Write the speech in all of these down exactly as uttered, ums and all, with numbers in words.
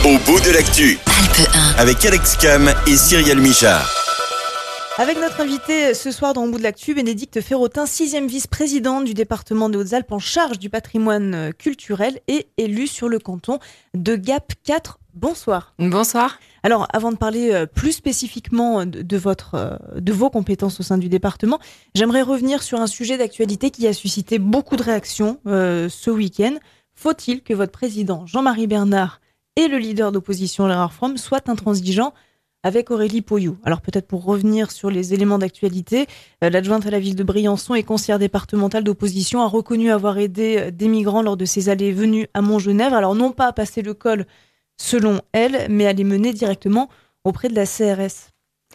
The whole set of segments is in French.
Au bout de l'actu, Alpes un. avec Alex Cam et Cyrielle Michard. Avec notre invité ce soir dans Au bout de l'actu, Bénédicte Ferrotin, sixième vice-présidente du département des Hautes-Alpes en charge du patrimoine culturel et élue sur le canton de Gap quatre. Bonsoir. Bonsoir. Alors, avant de parler plus spécifiquement de, de, votre, de vos compétences au sein du département, j'aimerais revenir sur un sujet d'actualité qui a suscité beaucoup de réactions euh, ce week-end. Faut-il que votre président, Jean-Marie Bernard, et le leader d'opposition, Gérard Fromm, soient intransigeants avec Aurélie Poyou? Alors peut-être pour revenir sur les éléments d'actualité, euh, l'adjointe à la ville de Briançon et conseillère départementale d'opposition a reconnu avoir aidé des migrants lors de ses allées et venues à Montgenèvre. Alors non pas à passer le col selon elle, mais à les mener directement auprès de la C R S.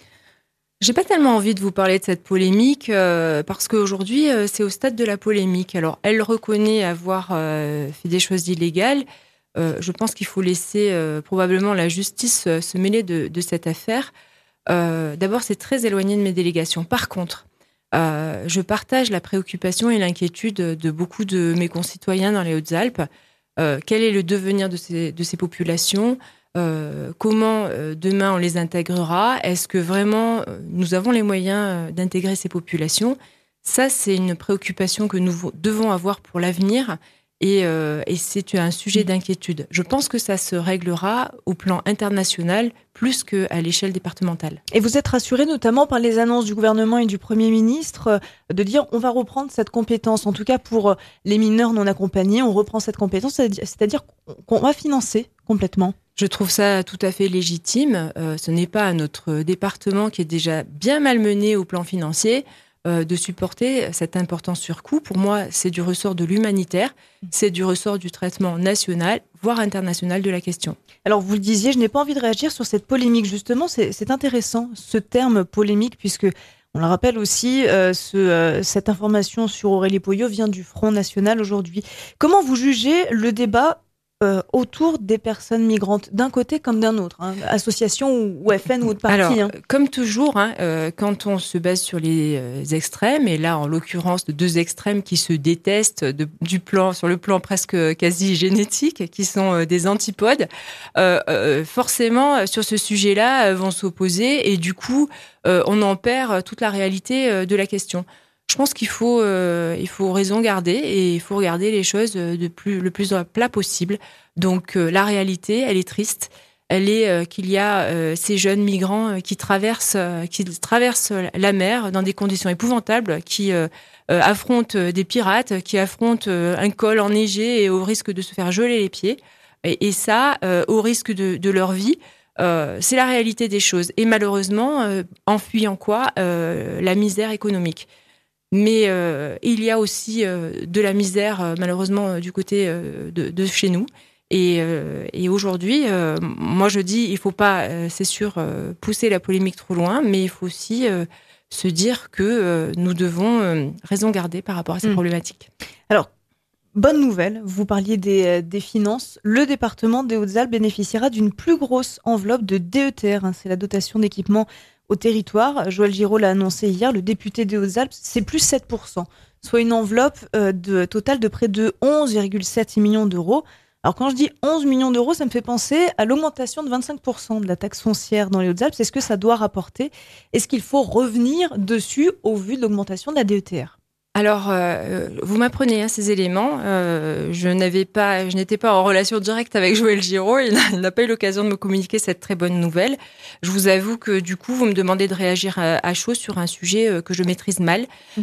J'ai pas tellement envie de vous parler de cette polémique euh, parce qu'aujourd'hui euh, c'est au stade de la polémique. Alors elle reconnaît avoir euh, fait des choses illégales. Euh, je pense qu'il faut laisser euh, probablement la justice euh, se mêler de, de cette affaire. Euh, d'abord, c'est très éloigné de mes délégations. Par contre, euh, je partage la préoccupation et l'inquiétude de beaucoup de mes concitoyens dans les Hautes-Alpes. Euh, quel est le devenir de ces, de ces populations ? euh, Comment euh, demain on les intégrera ? Est-ce que vraiment euh, nous avons les moyens euh, d'intégrer ces populations ? Ça, c'est une préoccupation que nous devons avoir pour l'avenir. Et, euh, et c'est un sujet d'inquiétude. Je pense que ça se réglera au plan international plus qu'à l'échelle départementale. Et vous êtes rassurée notamment par les annonces du gouvernement et du Premier ministre euh, de dire on va reprendre cette compétence, en tout cas pour euh, les mineurs non accompagnés, on reprend cette compétence, c'est-à-dire qu'on va financer complètement. Je trouve ça tout à fait légitime. Euh, ce n'est pas à notre département qui est déjà bien malmené au plan financier de supporter cet important surcoût. Pour moi, c'est du ressort de l'humanitaire, c'est du ressort du traitement national, voire international de la question. Alors, vous le disiez, je n'ai pas envie de réagir sur cette polémique. Justement, c'est, c'est intéressant, ce terme polémique, puisque, on le rappelle aussi, euh, ce, euh, cette information sur Aurélie Poyou vient du Front National aujourd'hui. Comment vous jugez le débat Euh, autour des personnes migrantes, d'un côté comme d'un autre, hein, association ou, ou F N ou autre parti? Alors, hein. Comme toujours, hein, euh, quand on se base sur les euh, extrêmes, et là, en l'occurrence, de deux extrêmes qui se détestent de, du plan, sur le plan presque quasi génétique, qui sont euh, des antipodes, euh, euh, forcément, sur ce sujet-là, euh, vont s'opposer, et du coup, euh, on en perd toute la réalité euh, de la question. Je pense qu'il faut, euh, il faut raison garder et il faut regarder les choses de plus, le plus plat possible. Donc euh, la réalité, elle est triste. Elle est euh, qu'il y a euh, ces jeunes migrants euh, qui traversent, euh, qui traversent la mer dans des conditions épouvantables, qui euh, euh, affrontent des pirates, qui affrontent euh, un col enneigé et au risque de se faire geler les pieds. Et, et ça, euh, au risque de, de leur vie. Euh, c'est la réalité des choses. Et malheureusement, euh, en fuyant quoi euh, la misère économique. Mais euh, il y a aussi euh, de la misère, euh, malheureusement, euh, du côté euh, de, de chez nous. Et, euh, et aujourd'hui, euh, moi je dis, il ne faut pas, euh, c'est sûr, euh, pousser la polémique trop loin, mais il faut aussi euh, se dire que euh, nous devons euh, raison garder par rapport à ces mmh. problématiques. Alors, bonne nouvelle, vous parliez des, des finances. Le département des Hautes-Alpes bénéficiera d'une plus grosse enveloppe de D E T R. Hein, c'est la dotation d'équipement au territoire. Joël Giraud l'a annoncé hier, le député des Hautes-Alpes, c'est plus sept pour cent, soit une enveloppe euh, de, totale de près de onze virgule sept millions d'euros. Alors quand je dis onze millions d'euros, ça me fait penser à l'augmentation de vingt-cinq pour cent de la taxe foncière dans les Hautes-Alpes. C'est ce que ça doit rapporter. Est-ce qu'il faut revenir dessus au vu de l'augmentation de la D E T R ? Alors, euh, vous m'apprenez hein, ces éléments. Euh, je n'avais pas, je n'étais pas en relation directe avec Joël Giraud. Il n'a, il n'a pas eu l'occasion de me communiquer cette très bonne nouvelle. Je vous avoue que du coup, vous me demandez de réagir à, à chaud sur un sujet euh, que je maîtrise mal. Mmh.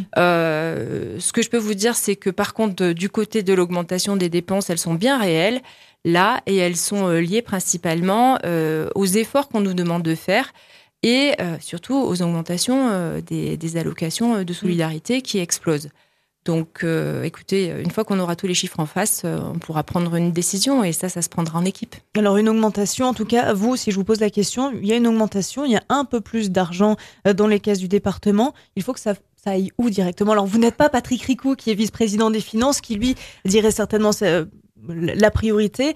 Euh, ce que je peux vous dire, c'est que par contre, de, du côté de l'augmentation des dépenses, elles sont bien réelles là et elles sont euh, liées principalement euh, aux efforts qu'on nous demande de faire. Et euh, surtout aux augmentations euh, des, des allocations de solidarité qui explosent. Donc, euh, écoutez, une fois qu'on aura tous les chiffres en face, euh, on pourra prendre une décision et ça, ça se prendra en équipe. Alors, une augmentation, en tout cas, vous, si je vous pose la question, il y a une augmentation, il y a un peu plus d'argent dans les caisses du département. Il faut que ça, ça aille où directement ? Alors, vous n'êtes pas Patrick Ricou, qui est vice-président des Finances, qui, lui, dirait certainement c'est, euh, la priorité.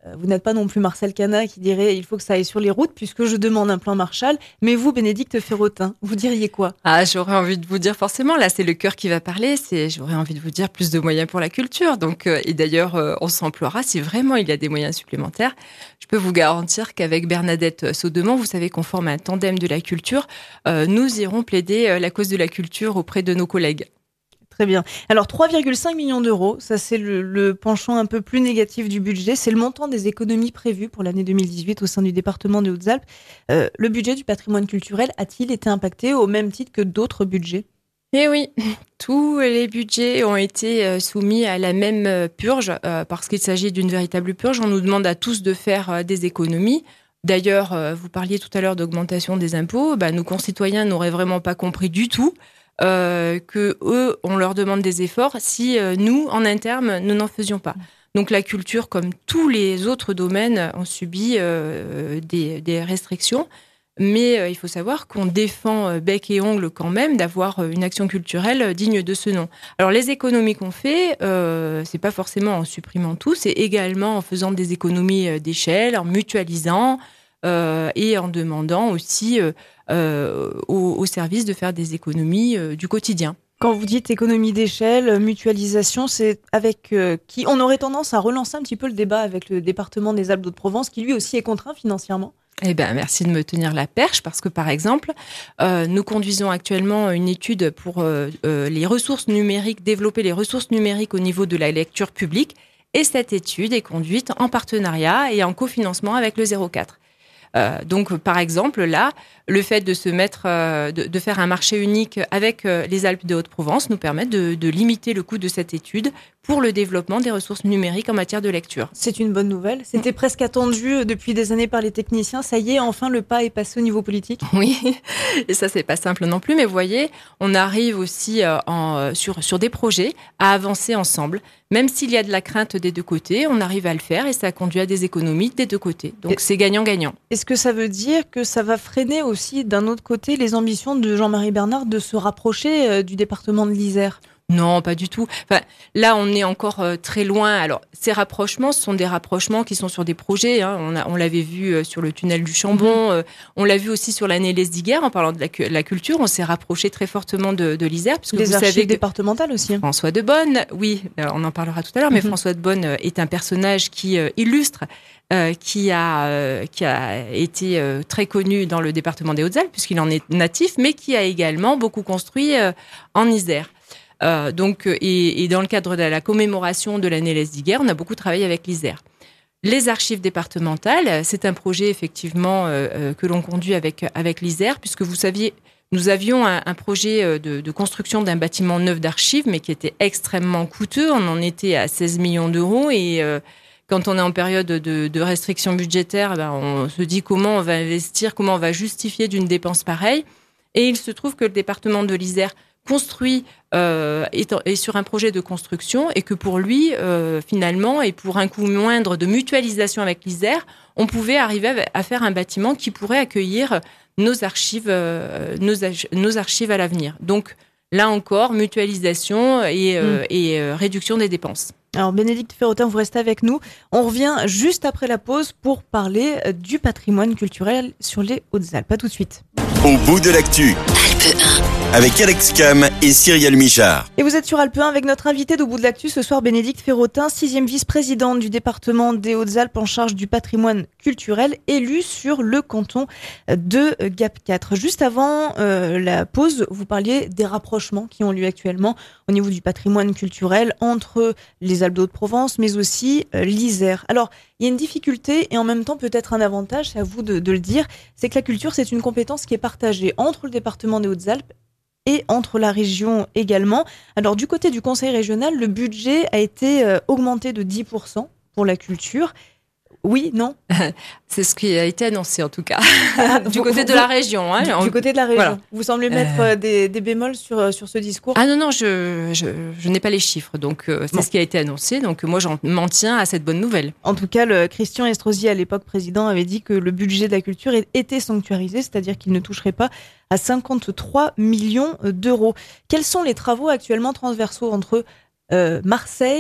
Vous n'êtes pas non plus Marcel Cana qui dirait il faut que ça aille sur les routes puisque je demande un plan Marshall. Mais vous, Bénédicte Ferrotin, vous diriez quoi ? Ah, j'aurais envie de vous dire forcément, là c'est le cœur qui va parler, c'est j'aurais envie de vous dire plus de moyens pour la culture. Donc, euh, et d'ailleurs, euh, on s'emploiera si vraiment il y a des moyens supplémentaires. Je peux vous garantir qu'avec Bernadette Saudemont, vous savez qu'on forme un tandem de la culture, euh, nous irons plaider euh, la cause de la culture auprès de nos collègues. Très bien. Alors, trois virgule cinq millions d'euros, ça c'est le, le penchant un peu plus négatif du budget. C'est le montant des économies prévues pour l'année deux mille dix-huit au sein du département des Hautes-Alpes. Euh, le budget du patrimoine culturel a-t-il été impacté au même titre que d'autres budgets ? Eh oui, tous les budgets ont été soumis à la même purge euh, parce qu'il s'agit d'une véritable purge. On nous demande à tous de faire euh, des économies. D'ailleurs, euh, vous parliez tout à l'heure d'augmentation des impôts. Bah, nos concitoyens n'auraient vraiment pas compris du tout Euh, que eux, on leur demande des efforts si euh, nous, en interne, nous n'en faisions pas. Donc la culture, comme tous les autres domaines, ont subi euh, des, des restrictions. Mais euh, il faut savoir qu'on défend euh, bec et ongle quand même d'avoir euh, une action culturelle digne de ce nom. Alors les économies qu'on fait, euh, c'est pas forcément en supprimant tout, c'est également en faisant des économies d'échelle, en mutualisant euh, et en demandant aussi euh, euh, aux, aux services de faire des économies euh, du quotidien. Quand vous dites économie d'échelle, mutualisation, c'est avec euh, qui on aurait tendance à relancer un petit peu le débat avec le département des Alpes-de-Haute-Provence, qui lui aussi est contraint financièrement. Eh ben, merci de me tenir la perche parce que, par exemple, euh, nous conduisons actuellement une étude pour euh, euh, les ressources numériques, développer les ressources numériques au niveau de la lecture publique. Et cette étude est conduite en partenariat et en cofinancement avec le zéro quatre. Euh, donc, par exemple, là, le fait de se mettre, euh, de, de faire un marché unique avec euh, les Alpes de Haute-Provence nous permet de, de limiter le coût de cette étude pour le développement des ressources numériques en matière de lecture. C'est une bonne nouvelle. C'était presque attendu depuis des années par les techniciens. Ça y est, enfin, le pas est passé au niveau politique. Oui, et ça, c'est pas simple non plus. Mais vous voyez, on arrive aussi euh, en, sur, sur des projets à avancer ensemble. Même s'il y a de la crainte des deux côtés, on arrive à le faire et ça conduit à des économies des deux côtés. Donc, et c'est gagnant-gagnant. Est-ce que ça veut dire que ça va freiner aussi, d'un autre côté, les ambitions de Jean-Marie Bernard de se rapprocher euh, du département de l'Isère ? Non, pas du tout. Enfin, là, on est encore euh, très loin. Alors, ces rapprochements, ce sont des rapprochements qui sont sur des projets. Hein. On, a, on l'avait vu euh, sur le tunnel du Chambon. Euh, on l'a vu aussi sur la Nélès d'Iguer. En parlant de la, la culture, on s'est rapproché très fortement de, de l'Isère. Puisque les vous archives savez départementales aussi. Hein. François de Bonne, oui, on en parlera tout à l'heure, mais mm-hmm. François de Bonne est un personnage qui euh, illustre, euh, qui, a, euh, qui a été euh, très connu dans le département des Hautes-Alpes, puisqu'il en est natif, mais qui a également beaucoup construit euh, en Isère. Euh, donc, et, et dans le cadre de la commémoration de la Nélès d'Iguer, on a beaucoup travaillé avec l'Isère. Les archives départementales, c'est un projet effectivement euh, que l'on conduit avec, avec l'Isère, puisque vous saviez, nous avions un, un projet de, de construction d'un bâtiment neuf d'archives, mais qui était extrêmement coûteux. On en était à seize millions d'euros et euh, quand on est en période de, de restriction budgétaire, ben, on se dit comment on va investir, comment on va justifier d'une dépense pareille. Et il se trouve que le département de l'Isère construit euh, est, est sur un projet de construction et que pour lui, euh, finalement, et pour un coût moindre de mutualisation avec l'Isère, on pouvait arriver à faire un bâtiment qui pourrait accueillir nos archives, euh, nos, nos archives à l'avenir. Donc, là encore, mutualisation et, euh, mmh. et euh, réduction des dépenses. Alors, Bénédicte Ferrotin, vous restez avec nous. On revient juste après la pause pour parler du patrimoine culturel sur les Hautes-Alpes. À tout de suite. Au bout de l'actu. Alpe un. Avec Alex Cam et Cyrielle Michard. Et vous êtes sur Alpe un avec notre invité d'Au bout de l'actu ce soir, Bénédicte Ferrotin, sixième vice-présidente du département des Hautes-Alpes en charge du patrimoine culturel, élue sur le canton de Gap quatre. Juste avant euh, la pause, vous parliez des rapprochements qui ont lieu actuellement au niveau du patrimoine culturel entre les Alpes de Haute-Provence, mais aussi euh, l'Isère. Alors, il y a une difficulté et en même temps peut-être un avantage, c'est à vous de, de le dire, c'est que la culture, c'est une compétence qui est partagée entre le département des Hautes-Alpes et entre la région également. Alors, du côté du conseil régional, le budget a été euh, augmenté de dix pour cent pour la culture. Oui, non ? C'est ce qui a été annoncé en tout cas, ah, du vous, côté vous, de la région. Hein, du, on... du côté de la région. Voilà. Vous semblez mettre euh... des, des bémols sur, sur ce discours ? Ah non, non, je, je, je n'ai pas les chiffres, donc euh, c'est bon. Ce qui a été annoncé, donc moi j'en m'en tiens à cette bonne nouvelle. En tout cas, le Christian Estrosi, à l'époque président, avait dit que le budget de la culture était sanctuarisé, c'est-à-dire qu'il ne toucherait pas à cinquante-trois millions d'euros. Quels sont les travaux actuellement transversaux entre euh, Marseille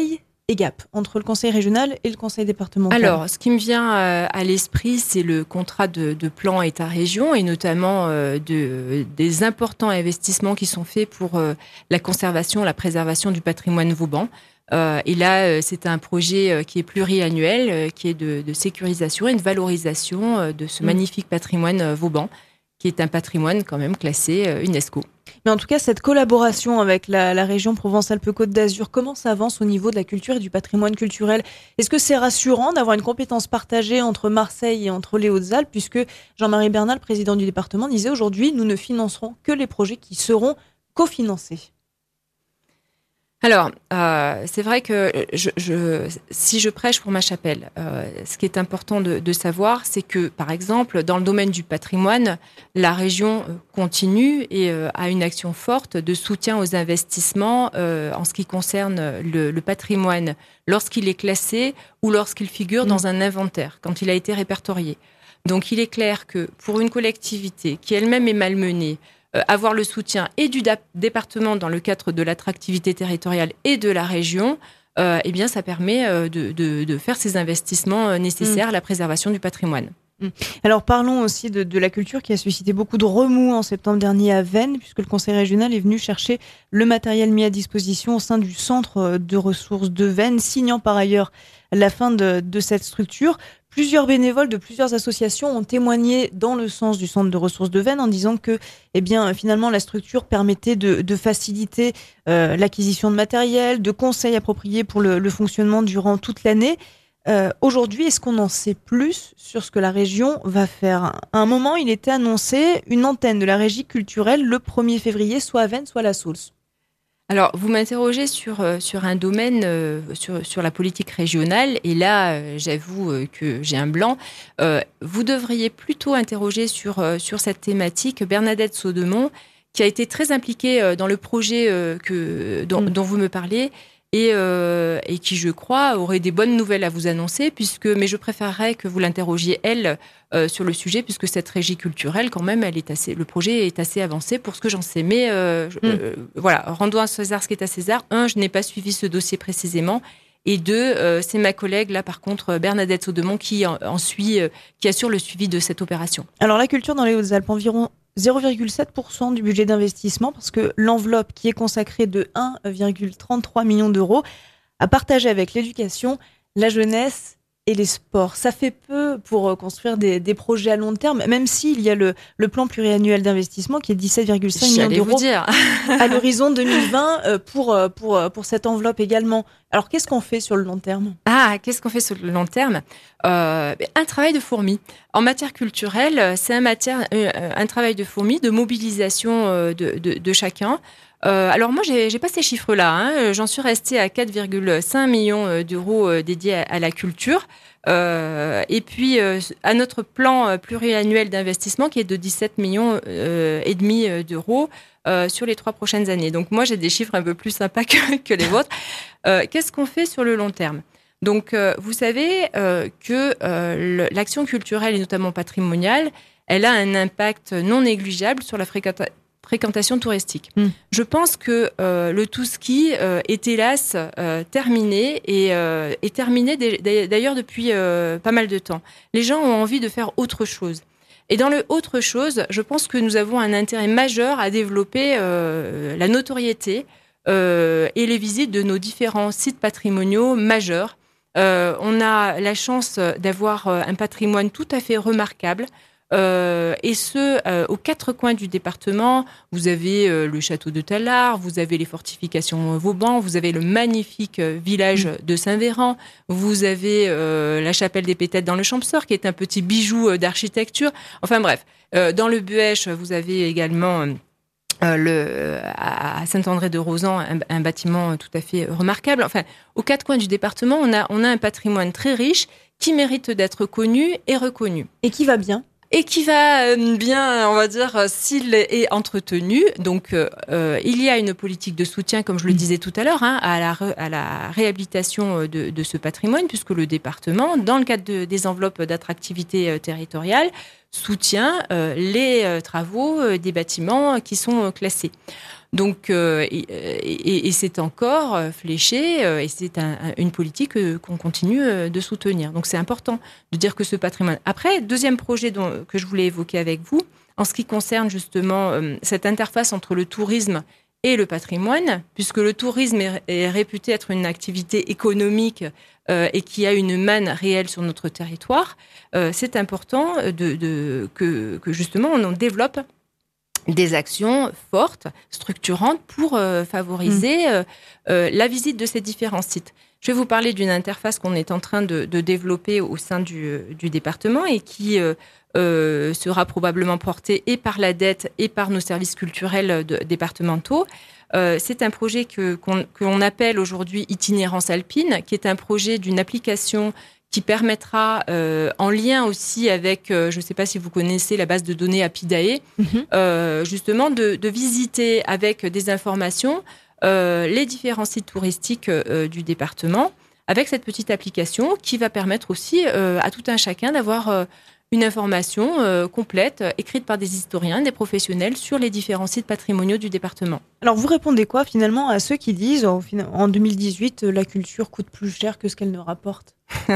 EGAP, entre le conseil régional et le conseil départemental? Alors, ce qui me vient à l'esprit, c'est le contrat de, de plan État-région et notamment euh, de, des importants investissements qui sont faits pour euh, la conservation, la préservation du patrimoine vauban. Euh, et là, euh, c'est un projet euh, qui est pluriannuel, euh, qui est de, de sécurisation et de valorisation euh, de ce mmh. magnifique patrimoine euh, vauban, qui est un patrimoine quand même classé euh, UNESCO. Mais en tout cas, cette collaboration avec la, la région Provence-Alpes-Côte d'Azur, comment ça avance au niveau de la culture et du patrimoine culturel? Est-ce que c'est rassurant d'avoir une compétence partagée entre Marseille et entre les Hautes-Alpes, puisque Jean-Marie Bernal, président du département, disait aujourd'hui, nous ne financerons que les projets qui seront cofinancés? Alors, euh, c'est vrai que je, je, si je prêche pour ma chapelle, euh, ce qui est important de, de savoir, c'est que, par exemple, dans le domaine du patrimoine, la région continue et euh, a une action forte de soutien aux investissements euh, en ce qui concerne le, le patrimoine lorsqu'il est classé ou lorsqu'il figure mmh. dans un inventaire, quand il a été répertorié. Donc, il est clair que pour une collectivité qui elle-même est malmenée, Euh, avoir le soutien et du da- département dans le cadre de l'attractivité territoriale et de la région, euh, eh bien, ça permet euh, de, de, de faire ces investissements euh, nécessaires mmh. à la préservation du patrimoine. Mmh. Alors parlons aussi de, de la culture qui a suscité beaucoup de remous en septembre dernier à Veynes, puisque le conseil régional est venu chercher le matériel mis à disposition au sein du centre de ressources de Veynes, signant par ailleurs la fin de, de cette structure. Plusieurs bénévoles de plusieurs associations ont témoigné dans le sens du centre de ressources de Veynes en disant que, eh bien, finalement, la structure permettait de, de faciliter euh, l'acquisition de matériel, de conseils appropriés pour le, le fonctionnement durant toute l'année. Euh, aujourd'hui, est-ce qu'on en sait plus sur ce que la région va faire? À un moment, il était annoncé une antenne de la régie culturelle le premier février, soit à Veynes, soit à la Saulce. Alors, vous m'interrogez sur, sur un domaine, euh, sur, sur la politique régionale, et là, euh, j'avoue euh, que j'ai un blanc. Euh, vous devriez plutôt interroger sur, euh, sur cette thématique Bernadette Saudemont, qui a été très impliquée euh, dans le projet euh, que, dont, mmh. dont vous me parlez, et, euh, et qui, je crois, aurait des bonnes nouvelles à vous annoncer, puisque, mais je préférerais que vous l'interrogiez, elle, euh, sur le sujet, puisque cette régie culturelle, quand même, elle est assez, le projet est assez avancé pour ce que j'en sais. Mais euh, mm. euh, voilà, rendons à César ce qui est à César. Un, je n'ai pas suivi ce dossier précisément. Et deux, euh, c'est ma collègue, là, par contre, Bernadette Saudemont, qui en, en suit, euh, qui assure le suivi de cette opération. Alors, la culture dans les Hautes-Alpes, environ zéro virgule sept pour cent du budget d'investissement, parce que l'enveloppe qui est consacrée de un virgule trente-trois million d'euros à partager avec l'éducation, la jeunesse et les sports. Ça fait peu pour construire des, des projets à long terme, même s'il y a le, le plan pluriannuel d'investissement qui est dix-sept virgule cinq millions d'euros à l'horizon deux mille vingt pour, pour, pour cette enveloppe également. Alors, qu'est-ce qu'on fait sur le long terme? Ah, qu'est-ce qu'on fait sur le long terme? euh, Un travail de fourmi. En matière culturelle, c'est un, matière, un travail de fourmi, de mobilisation de, de, de chacun. Euh, alors moi, j'ai, j'ai pas ces chiffres-là. Hein. J'en suis restée à quatre virgule cinq millions d'euros dédiés à, à la culture. Euh, et puis, euh, à notre plan pluriannuel d'investissement qui est de dix-sept millions euh, et demi d'euros euh, sur les trois prochaines années. Donc moi, j'ai des chiffres un peu plus sympas que, que les vôtres. Euh, qu'est-ce qu'on fait sur le long terme? Donc, euh, vous savez euh, que euh, l'action culturelle et notamment patrimoniale, elle a un impact non négligeable sur la fréquentation fréquentation touristique. Mmh. Je pense que euh, le tout-ski euh, est hélas euh, terminé et euh, est terminé d'ailleurs depuis euh, pas mal de temps. Les gens ont envie de faire autre chose. Et dans le autre chose, je pense que nous avons un intérêt majeur à développer euh, la notoriété euh, et les visites de nos différents sites patrimoniaux majeurs. Euh, on a la chance d'avoir un patrimoine tout à fait remarquable. Euh, et ce, euh, aux quatre coins du département. Vous avez euh, le château de Tallard, vous avez les fortifications Vauban, vous avez le magnifique euh, village de Saint-Véran, vous avez euh, la chapelle des Pétettes dans le Champsaur, qui est un petit bijou euh, d'architecture. Enfin bref, euh, dans le Buèche, vous avez également... Euh, le, à Saint-André-de-Rosan, un, un bâtiment tout à fait remarquable. Enfin, aux quatre coins du département, on a, on a un patrimoine très riche qui mérite d'être connu et reconnu. Et qui va bien. Et qui va bien, on va dire, s'il est entretenu. Donc, euh, il y a une politique de soutien, comme je le disais tout à l'heure, hein, à, la, à la réhabilitation de, de ce patrimoine, puisque le département, dans le cadre de, des enveloppes d'attractivité territoriale, soutient euh, les euh, travaux euh, des bâtiments qui sont euh, classés. Donc, euh, et, et, et c'est encore fléché, euh, et c'est un, une politique euh, qu'on continue euh, de soutenir. Donc, c'est important de dire que ce patrimoine. Après, deuxième projet dont, que je voulais évoquer avec vous, en ce qui concerne justement euh, cette interface entre le tourisme et le patrimoine, puisque le tourisme est, est réputé être une activité économique euh, et qui a une manne réelle sur notre territoire, euh, c'est important de, de, que, que justement on en développe des actions fortes, structurantes pour euh, favoriser euh, euh, la visite de ces différents sites. Je vais vous parler d'une interface qu'on est en train de, de développer au sein du, du département et qui euh, euh, sera probablement portée et par l'A D E T et par nos services culturels de, départementaux. Euh, c'est un projet que, qu'on, qu'on appelle aujourd'hui Itinérance Alpine, qui est un projet d'une application qui permettra, euh, en lien aussi avec, euh, je ne sais pas si vous connaissez la base de données Apidae, mmh. euh, justement de, de visiter avec des informations euh, les différents sites touristiques euh, du département, avec cette petite application qui va permettre aussi euh, à tout un chacun d'avoir euh, une information euh, complète, écrite par des historiens, des professionnels, sur les différents sites patrimoniaux du département. Alors, vous répondez quoi, finalement, à ceux qui disent, en deux mille dix-huit, la culture coûte plus cher que ce qu'elle ne rapporte ?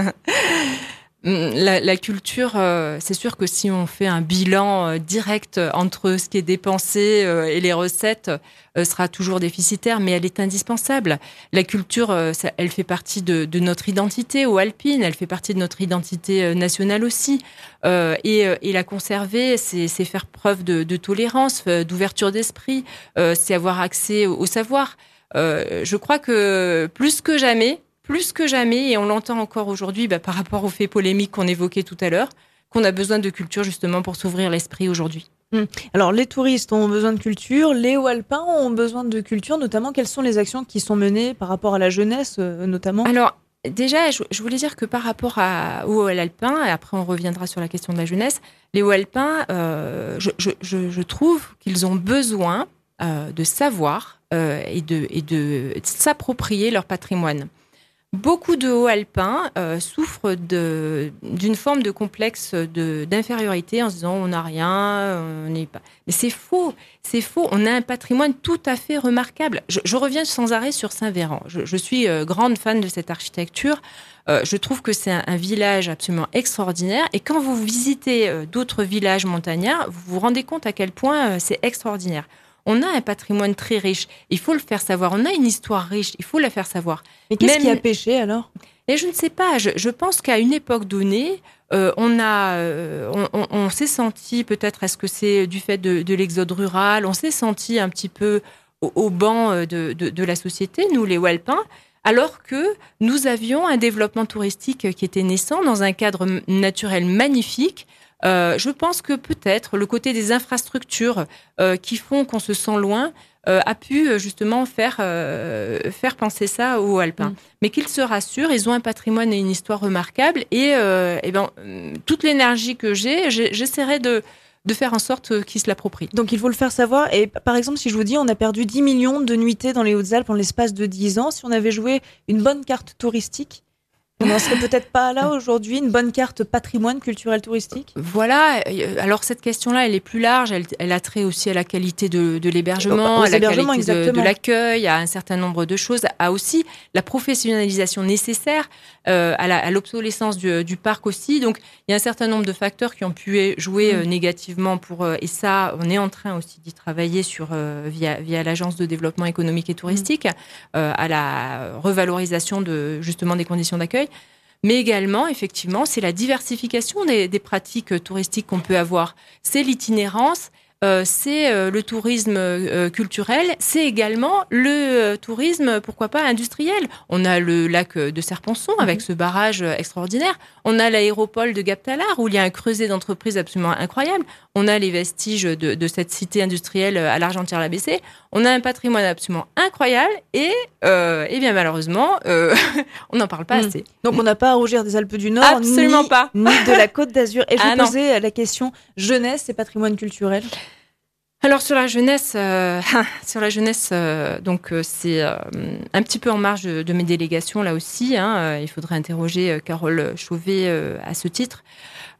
La, la culture, euh, c'est sûr que si on fait un bilan euh, direct entre ce qui est dépensé euh, et les recettes, euh, sera toujours déficitaire, mais elle est indispensable. La culture, euh, ça, elle fait partie de, de notre identité aux Alpines, elle fait partie de notre identité euh, nationale aussi. Euh, et, euh, et la conserver, c'est, c'est faire preuve de, de tolérance, euh, d'ouverture d'esprit, euh, c'est avoir accès au, au savoir. Euh, je crois que plus que jamais, Plus que jamais, et on l'entend encore aujourd'hui bah, par rapport aux faits polémiques qu'on évoquait tout à l'heure, qu'on a besoin de culture justement pour s'ouvrir l'esprit aujourd'hui. Mmh. Alors, les touristes ont besoin de culture, les hauts alpins ont besoin de culture, notamment quelles sont les actions qui sont menées par rapport à la jeunesse, euh, notamment ? Alors, déjà, je, je voulais dire que par rapport à, aux hauts alpins, et après on reviendra sur la question de la jeunesse, les hauts alpins, euh, je, je, je, je trouve qu'ils ont besoin euh, de savoir euh, et, de, et de s'approprier leur patrimoine. Beaucoup de hauts alpins euh, souffrent de, d'une forme de complexe de, d'infériorité en se disant on n'a rien, on n'est pas. Mais c'est faux, c'est faux. On a un patrimoine tout à fait remarquable. Je, je reviens sans arrêt sur Saint-Véran. Je, je suis euh, grande fan de cette architecture. Euh, je trouve que c'est un, un village absolument extraordinaire. Et quand vous visitez euh, d'autres villages montagnards, vous vous rendez compte à quel point euh, c'est extraordinaire. On a un patrimoine très riche. Il faut le faire savoir. On a une histoire riche. Il faut la faire savoir. Mais qu'est-ce Même... qui a péché alors ? Et je ne sais pas. Je, je pense qu'à une époque donnée, euh, on a, euh, on, on, on s'est senti peut-être. Est-ce que c'est du fait de, de l'exode rural ? On s'est senti un petit peu au, au banc de, de, de la société, nous les Hauts-Alpins, alors que nous avions un développement touristique qui était naissant dans un cadre naturel magnifique. Euh, je pense que peut-être le côté des infrastructures euh, qui font qu'on se sent loin euh, a pu justement faire, euh, faire penser ça aux Alpins. Mmh. Mais qu'ils se rassurent, ils ont un patrimoine et une histoire remarquables et, euh, et ben, toute l'énergie que j'ai, j'ai j'essaierai de, de faire en sorte qu'ils se l'approprient. Donc il faut le faire savoir. Et par exemple, si je vous dis on a perdu dix millions de nuitées dans les Hautes-Alpes en l'espace de dix ans, si on avait joué une bonne carte touristique, on n'en serait peut-être pas là aujourd'hui, une bonne carte patrimoine culturel touristique ? Voilà. Alors cette question-là, elle est plus large. Elle, elle a trait aussi à la qualité de, de l'hébergement, Aux à la qualité de, de l'accueil, à un certain nombre de choses, à aussi la professionnalisation nécessaire, euh, à, la, à l'obsolescence du, du parc aussi. Donc il y a un certain nombre de facteurs qui ont pu jouer euh, négativement pour. Euh, et ça, on est en train aussi d'y travailler sur euh, via via l'agence de développement économique et touristique, euh, à la revalorisation de justement des conditions d'accueil. Mais également, effectivement, c'est la diversification des, des pratiques touristiques qu'on peut avoir. C'est l'itinérance, euh, c'est euh, le tourisme euh, culturel, c'est également le euh, tourisme, pourquoi pas, industriel. On a le lac de Serponçon mmh. avec ce barrage extraordinaire. On a l'aéropole de Gap-Talard où il y a un creuset d'entreprises absolument incroyable. On a les vestiges de, de cette cité industrielle à l'Argentière-la B C. On a un patrimoine absolument incroyable et, euh, et bien malheureusement, euh, on n'en parle pas mmh. assez. Donc on n'a pas à rougir des Alpes du Nord, absolument ni, pas. ni de la Côte d'Azur. Et je ah, vais poser la question jeunesse et patrimoine culturel. Alors sur la jeunesse, euh, sur la jeunesse, euh, donc euh, c'est euh, un petit peu en marge de, de mes délégations là aussi. Hein, euh, il faudrait interroger euh, Carole Chauvet euh, à ce titre.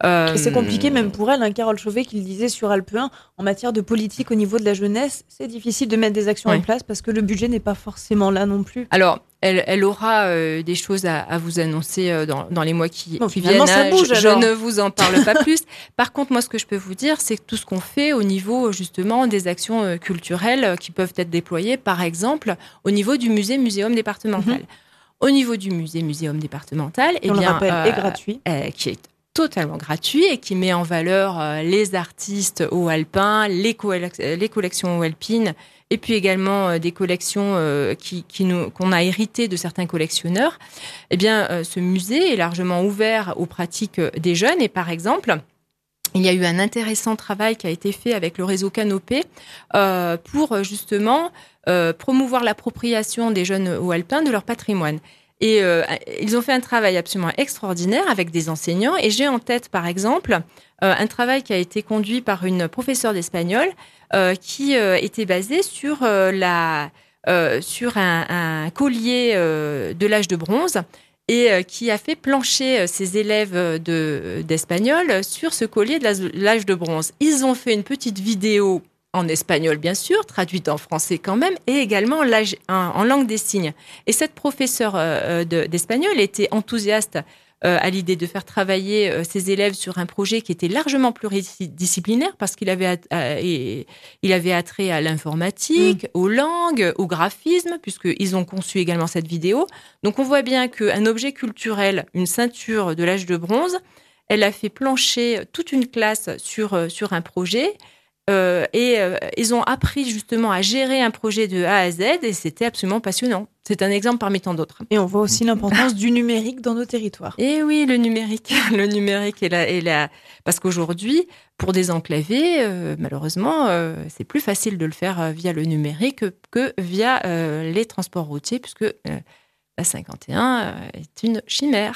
Euh, Et c'est compliqué même pour elle, hein, Carole Chauvet qui le disait sur Alpe un, en matière de politique au niveau de la jeunesse, c'est difficile de mettre des actions ouais. en place parce que le budget n'est pas forcément là non plus. Alors, elle, elle aura euh, des choses à, à vous annoncer euh, dans, dans les mois qui, bon, qui viennent. Ça bouge, je, je ne vous en parle pas plus. Par contre, moi, ce que je peux vous dire, c'est que tout ce qu'on fait au niveau justement des actions euh, culturelles euh, qui peuvent être déployées, par exemple, au niveau du musée muséum départemental. Mm-hmm. Au niveau du musée muséum départemental, eh on bien, le rappelle, euh, est gratuit, euh, qui est totalement gratuit et qui met en valeur euh, les artistes hauts alpins, les, co- les collections hauts alpines, et puis également euh, des collections euh, qui, qui nous, qu'on a héritées de certains collectionneurs. Eh bien, euh, ce musée est largement ouvert aux pratiques des jeunes. Et par exemple, il y a eu un intéressant travail qui a été fait avec le réseau Canopé euh, pour justement euh, promouvoir l'appropriation des jeunes hauts alpins de leur patrimoine. Et euh, ils ont fait un travail absolument extraordinaire avec des enseignants. Et j'ai en tête, par exemple, euh, un travail qui a été conduit par une professeure d'espagnol euh, qui euh, était basé sur, euh, la, euh, sur un, un collier euh, de l'âge de bronze et euh, qui a fait plancher ses élèves de, d'espagnol sur ce collier de l'âge de bronze. Ils ont fait une petite vidéo en espagnol, bien sûr, traduite en français quand même, et également en, en langue des signes. Et cette professeure euh, de, d'espagnol était enthousiaste euh, à l'idée de faire travailler euh, ses élèves sur un projet qui était largement pluridisciplinaire, parce qu'il avait, à, et, il avait attrait à l'informatique, mmh. aux langues, au graphisme, puisqu'ils ont conçu également cette vidéo. Donc on voit bien qu'un objet culturel, une ceinture de l'âge de bronze, elle a fait plancher toute une classe sur, sur un projet. Euh, et euh, ils ont appris justement à gérer un projet de A à Z et c'était absolument passionnant. C'est un exemple parmi tant d'autres. Et on voit aussi l'importance du numérique dans nos territoires. Et oui, le numérique, le numérique est là, est là. Parce qu'aujourd'hui, pour désenclaver, euh, malheureusement, euh, c'est plus facile de le faire via le numérique que, que via euh, les transports routiers, puisque euh, la cinquante et un est une chimère.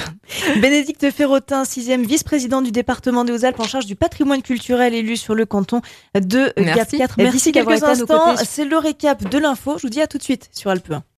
Bénédicte Ferrotin, sixième vice-présidente du département des Hautes-Alpes en charge du patrimoine culturel élu sur le canton de Gap quatre. Merci, D'ici quelques instants, c'est le récap de l'info. Je vous dis à tout de suite sur Alpe un.